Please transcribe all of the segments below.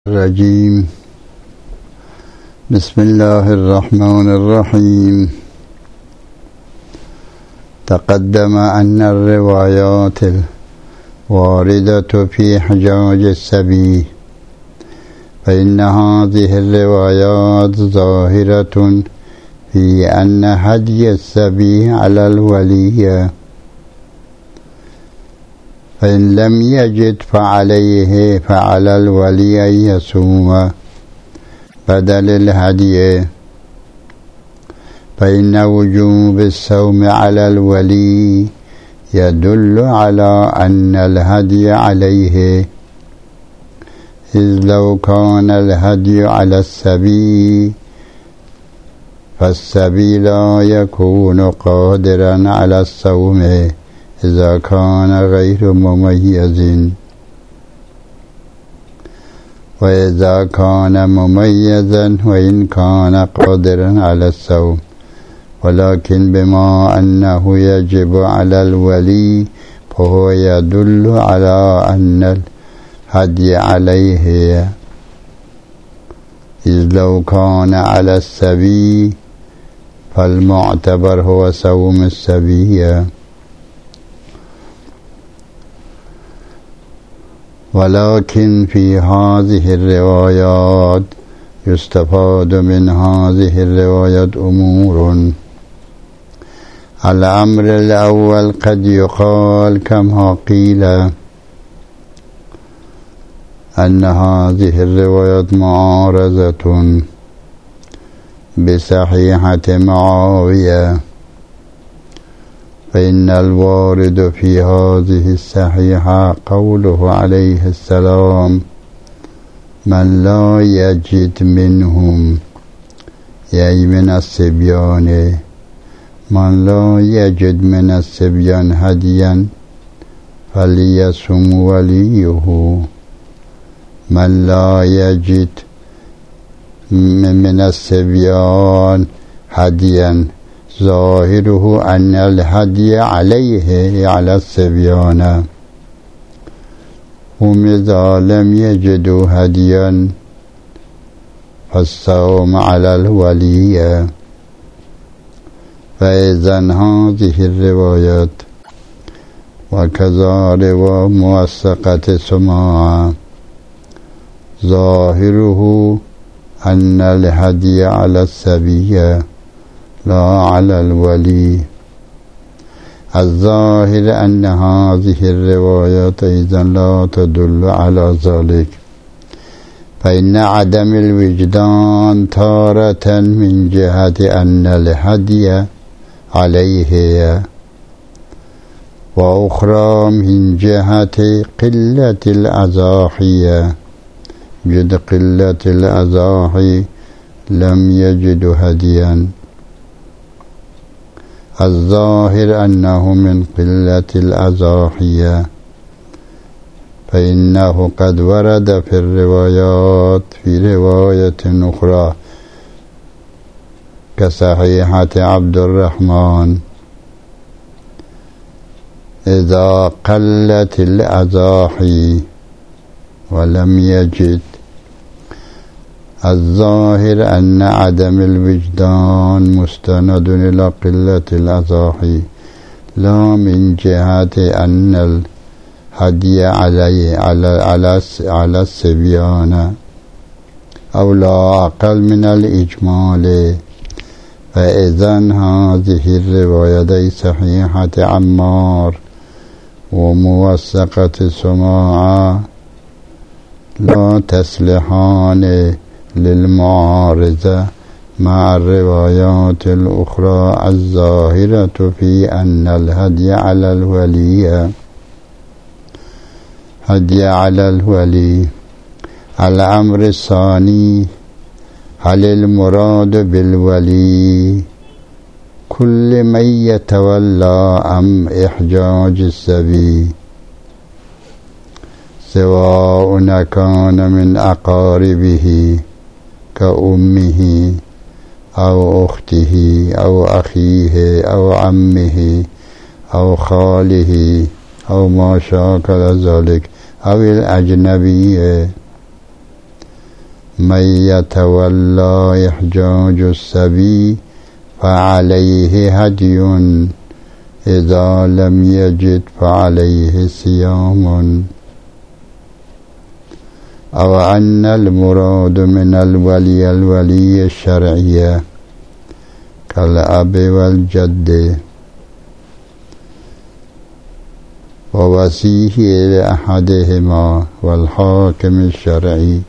الرجيم. بسم الله الرحمن الرحيم. تقدم أن الروايات الواردة في حجاج السبي فإن هذه الروايات ظاهرة في أن هدي السبي على الولي، فإن لم يجد فعلى الولي أن يصوم بدل الهدي، فإن وجوب الصوم على الولي يدل على أن الهدي عليه، إذ لو كان الهدي على السبي فالسبي لا يكون قادرا على الصوم إذا كان غير مميز، وإذا كان مميزا وإن كان قادرا على الصوم، ولكن بما أنه يجب على الولي فهو يدل على أن الهدي عليه، إذ لو كان على السبي فالمعتبر هو صوم السبي. ولكن في هذه الروايات يستفاد من هذه الروايات أمور. الأمر الأول قد يقال كما قيل أن هذه الروايات معارضة بصحيحة معاوية، فإن الوارد في هذه الصحيحة قوله عليه السلام: من لا يجد منهم، يعني من الصبيان، من لا يجد من الصبيان هديا فليصم وليه. من لا يجد من الصبيان هديا ظاهره أن الهدي عليه على الصبيان، هم إذا لم يجدوا هديا فالصوم على الولي. فإذن هذه الروايات وكذا رواية موثقة سماعة ظاهره أن الهدي على السبي لا على الولي. الظاهر أن هذه الروايات أيضا لا تدل على ذلك، فإن عدم الوجدان تارة من جهة أن الهدي عليه، وأخرى من جهة قلة الأضاحي، جد قلة الأضاحي لم يجد هديا. الظاهر أنه من قلة الأضاحي، فإنه قد ورد في الروايات في رواية أخرى كصحيحة عبد الرحمن: إذا قلت الأضاحي ولم يجد. الظاهر أن عدم الوجدان مستند إلى قلة الأضاحي، لا من جهة أن الهدي على الصبيان، أو لا أقل من الإجمال. فإذن هذه الرواية صحيحة عمار وموثقة سماعة لا تصلحان للمعارضة مع الروايات الأخرى الظاهرة في أن الهدي على الولي. هدي على الولي. الأمر الثاني: هل المراد بالولي كل من يتولى أم إحجاج السبي، سواء كان من أقاربه كأمه أو أخته أو أخيه أو عمه أو خاله أو ما شاكل ذلك، أو الأجنبي. من يتولى إحجاج السبي فعليه هدي، إذا لم يجد فعليه صيام. أو أن المراد من الولي الشرعي كالأب والجد ووصيه لأحدهما، والحاكم الشرعي.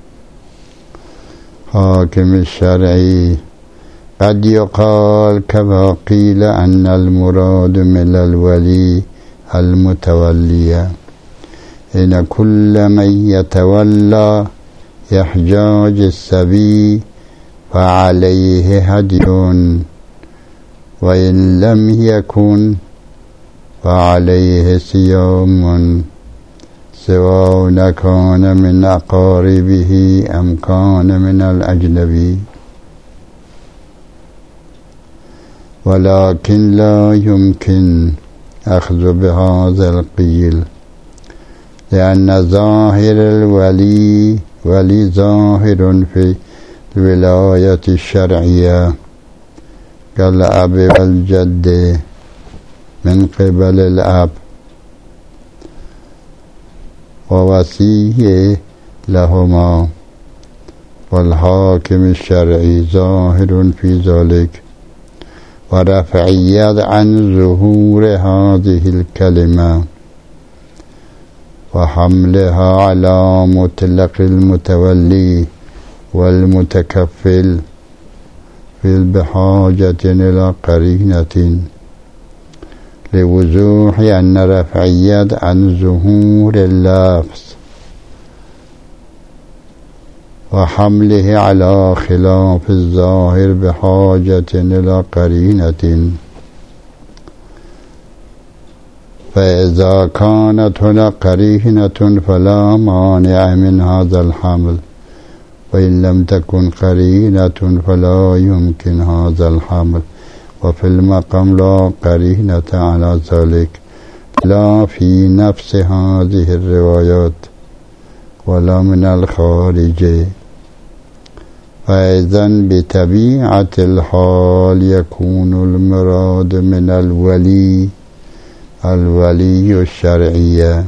حاكم الشرعي قد يقال كما قيل أن المراد من الولي المتولي، إن كل من يتولى إحجاج السبي فعليه هدي، وإن لم يكن فعليه صيام، سواء كان من أقاربه أم كان من الأجنبي. ولكن لا يمكن أخذ بهذا القيل، لأن ظاهر الولي ظاهر في الولاية الشرعية كالأب والجد من قبل الأب، ووصيه لهما، والحاكم الشرعي ظاهر في ذلك. ورفعية عن ظهور هذه الكلمة وحملها على مطلق المتولي والمتكفل بحاجة إلى قرينة، لوضوح أن رفعية عن ظهور اللفظ وحمله على خلاف الظاهر بحاجة إلى قرينة. فإذا كانت هنا قرينة فلا مانع من هذا الحمل، وإن لم تكن قرينة فلا يمكن هذا الحمل. وفي المقام لا قرينة على ذلك، لا في نفس هذه الروايات ولا من الخارج. فإذن بطبيعة الحال يكون المراد من الولي الشرعي،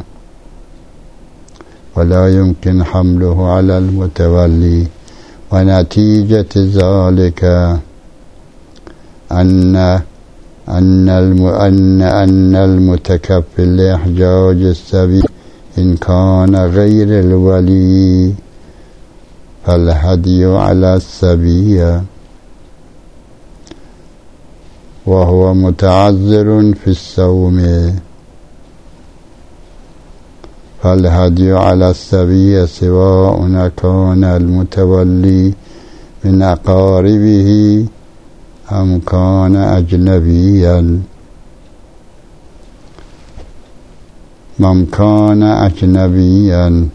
ولا يمكن حمله على المتولي. ونتيجة ذلك أن المتكفل لإحجاج السبي إن كان غير الولي فالهدي على السبي، وهو متعذر في الصوم، فالهدي على السبي سواء كان المتولي من أقاربه أم كان أجنبيا. من كان أجنبيا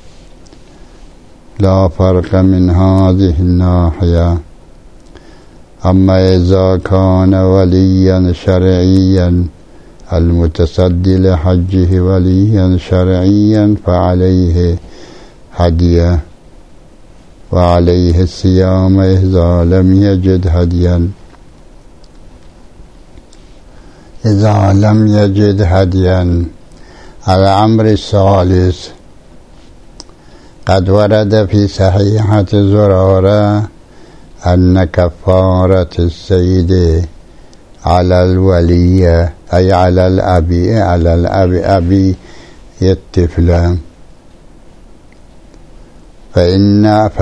لا فرق من هذه الناحية. أما إذا كان وليا شرعيا المتصدي لحجه وليا شرعيا فعليه هدية، وعليه الصيام إذا لم يجد هديا. إذا لم يجد هديا. الأمر الثالث، قد ورد في صحيحة زرارة أن كفارة السيد على الولي أي على الأب أبي الطفل، فإن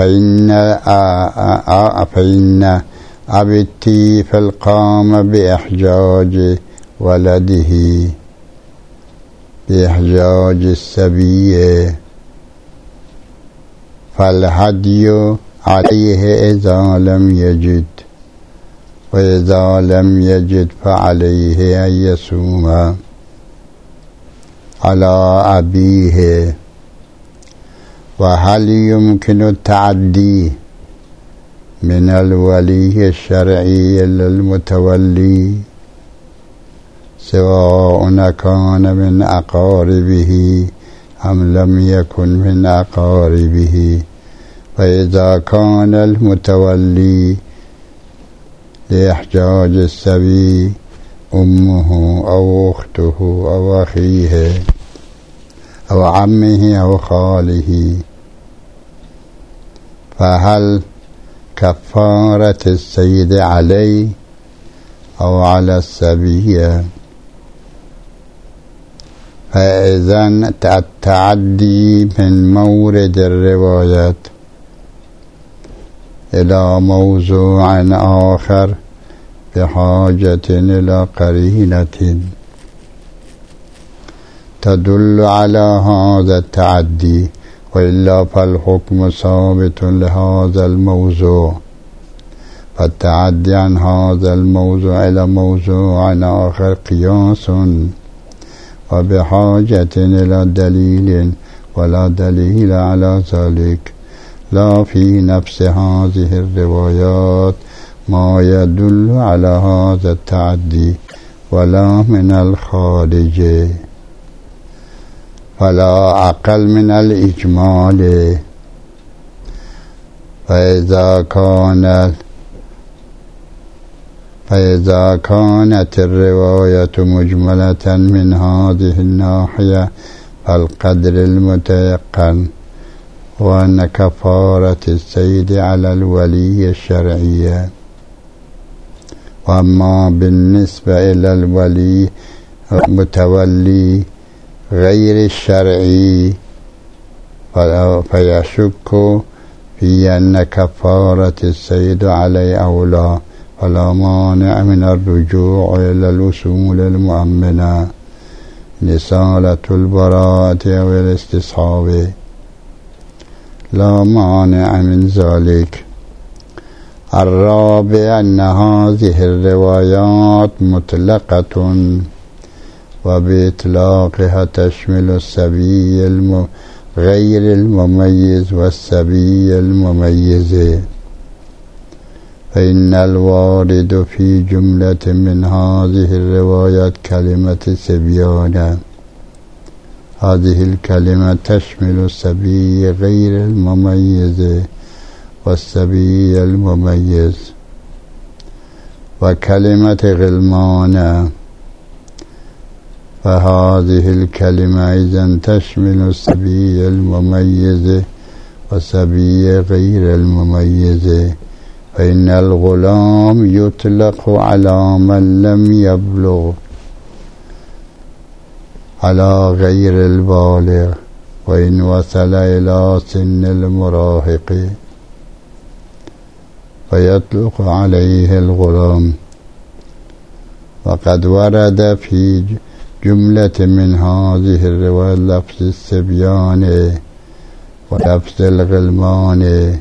أبي الطفل قام بإحجاج ولده بإحجاج السبي، فالهدي عليه إذا لم يجد، وإذا لم يجد فعليه أن يصوم على أبيه. وهل يمكن التعدي من الولي الشرعي إلى المتولي سواء كان من أقاربه أم لم يكن من أقاربه؟ فإذا كان المتولي لإحجاج السبي أمه أو أخته أو أخيه أو عمه أو خاله، فهل كفارة السيد عليه أو على السبي؟ فإذا التعدي من مورد الرواية إلى موضوع آخر بحاجة إلى قرينة تدل على هذا التعدي، وإلا فالحكم ثابت لهذا الموضوع، فالتعدي عن هذا الموضوع إلى موضوع آخر قياس وبحاجة إلى دليل، ولا دليل على ذلك لا في نفس هذه الروايات ما يدل على هذا التعدي ولا من الخارج، فلا أقل من الإجمال. فإذا كانت الرواية مجملة من هذه الناحية فالقدر المتيقن هو أن كفارة السيد على الولي الشرعية. وأما بالنسبة إلى الولي المتولي غير الشرعي فيشك في أن كفارة السيد عليه أولى، فلا مانع من الرجوع إلى الأصول المؤمنة لصالة البراءة أو الاستصحاب، لا مانع من ذلك. الرابع أن هذه الروايات مطلقة، وبإطلاقها تشمل السبي غير المميز والسبي المميز، فإن الوارد في جملة من هذه الروايات كلمة سبيان، هذه الكلمة تشمل السبي غير المميز والسبي المميز، وكلمة غلمان، فهذه الكلمة إذن تشمل السبي المميز والسبي غير المميز، فإن الغلام يطلق على من لم يبلغ على غير البالغ، وإن وصل إلى سن المراهق فيطلق عليه الغلام. وقد ورد في جملة من هذه الرواية لفظ السبيان ولفظ الغلمان،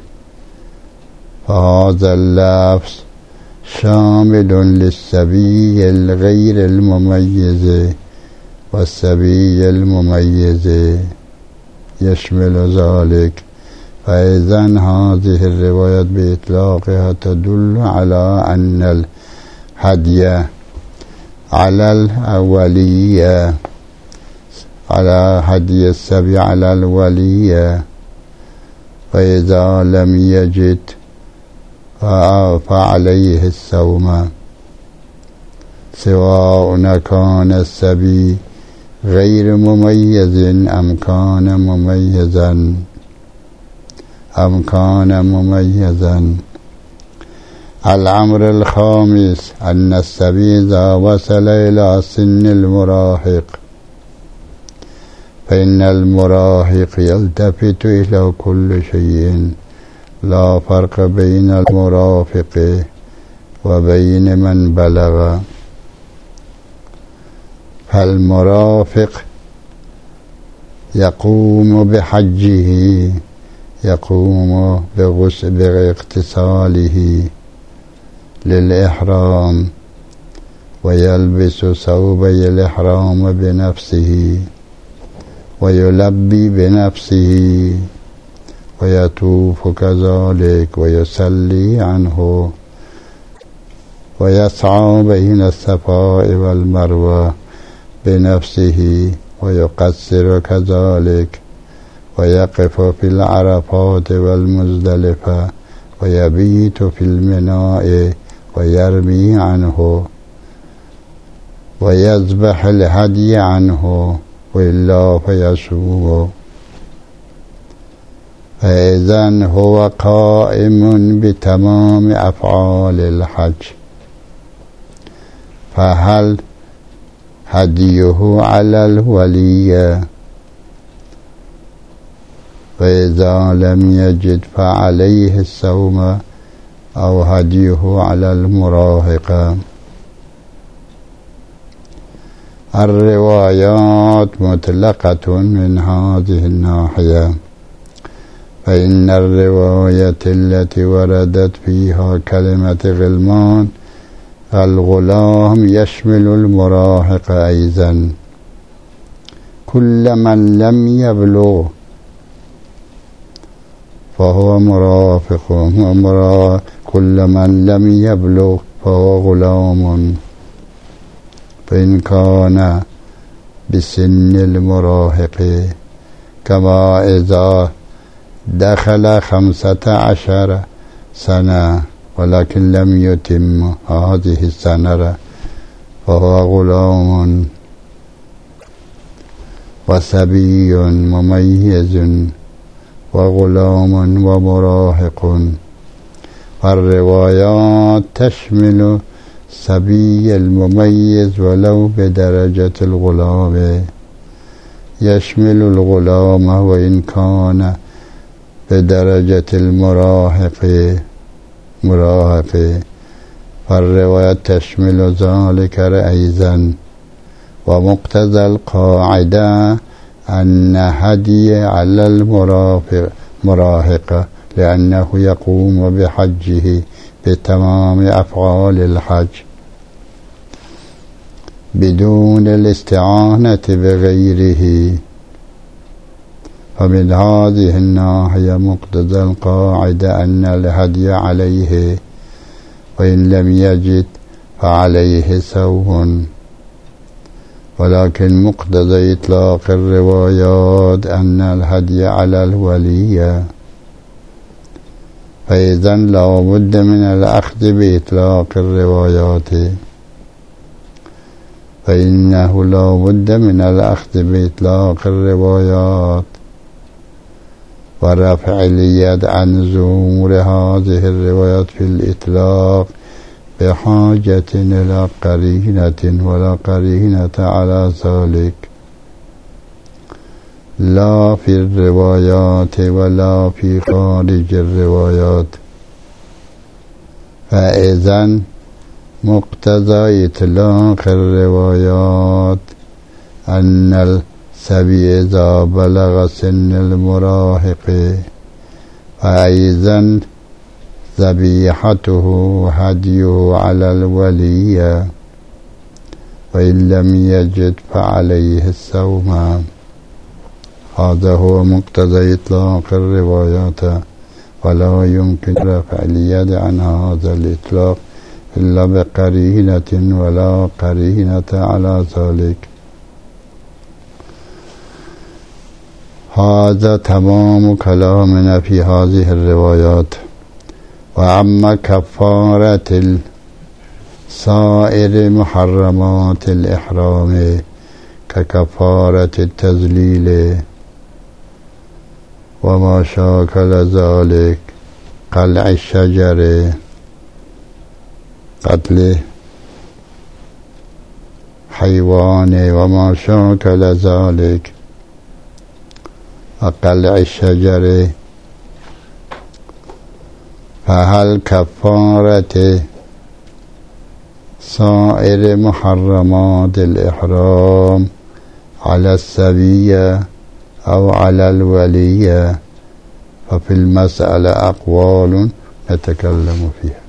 فهذا اللفظ شامل للسبي الغير المميز والسبي المميز يشمل ذلك. فإذن هذه الروايات بإطلاقها تدل على أن الهدي على الولي، على هدي السبي على الولي، فإذا لم يجد فعليه الصوم، سواء كان السبي غير مميز أم كان مميزا. الأمر الخامس أن السبي إذا وصل إلى سن المراهق فإن المراهق يلتفت إلى كل شيء، لا فرق بين المرافق وبين من بلغ. فالمرافق يقوم بحجه، يقوم باغتساله للإحرام، ويلبس ثوبي الإحرام بنفسه، ويلبي بنفسه، ويطوف كذلك، ويصلي عنه، ويسعى بين الصفاء والمروة بنفسه، ويقصر كذلك، ويقف في العرفات والمزدلفة ويبيت في الميناء ويرمي عنه ويذبح الهدي عنه وإلا فيسوق. فإذن هو قائم بتمام أفعال الحج، فهل هديه على الولي؟ فإذا لم يجد فعليه الصوم أو هديه على المراهق. الروايات مطلقة من هذه الناحية، فإن الرواية التي وردت فيها كلمة غلمان الغلام يشمل المراهق أيضا. كل من لم يبلغ فهو مرافق، كل من لم يبلغ فهو غلام، فإن كان بسن المراهق، كما إذا دخل 15 سنة ولكن لم يتم هذه السنة فهو غلام وصبي مميز وغلام ومراهق. فالروايات تشمل الصبي المميز ولو بدرجة الغلام، يشمل الغلام وإن كان بدرجة المراهق. فالرواية تشمل ذلك أيضا. ومقتضى القاعدة أن هدي على المراهق لأنه يقوم بحجه بتمام أفعال الحج بدون الاستعانة بغيره. فمن هذه الناحية مقتضى القاعدة أن الهدي عليه، وإن لم يجد فعليه صوم. ولكن مقتضى إطلاق الروايات أن الهدي على الولي، فإذا لا بد من الأخذ بإطلاق الروايات، فإنه لا بد من الأخذ بإطلاق الروايات ورفع اليد عن ظهور هذه الروايات في الإطلاق بحاجة إلى قرينة، ولا قرينة على ذلك لا في الروايات ولا في خارج الروايات. فإذن مقتضى إطلاق الروايات أن الصبي إذا بلغ سن المراهق فأيضا ذبيحته هديه على الولي، وإن لم يجد فعليه الصوم. هذا هو مقتضى إطلاق الروايات، ولا يمكن رفع اليد عن هذا الإطلاق إلا بقرينة، ولا قرينة على ذلك. هذا تمام كلامنا في هذه الروايات. وأما كفارة سائر محرمات الإحرام ككفارة التذليل وما شاكل ذلك، قلع الشجر، قتل حيوان وما شاكل ذلك، وقلع الشجر، فهل كفارة سائر محرمات الإحرام على الصبي أو على الولي؟ ففي المسألة أقوال نتكلم فيها.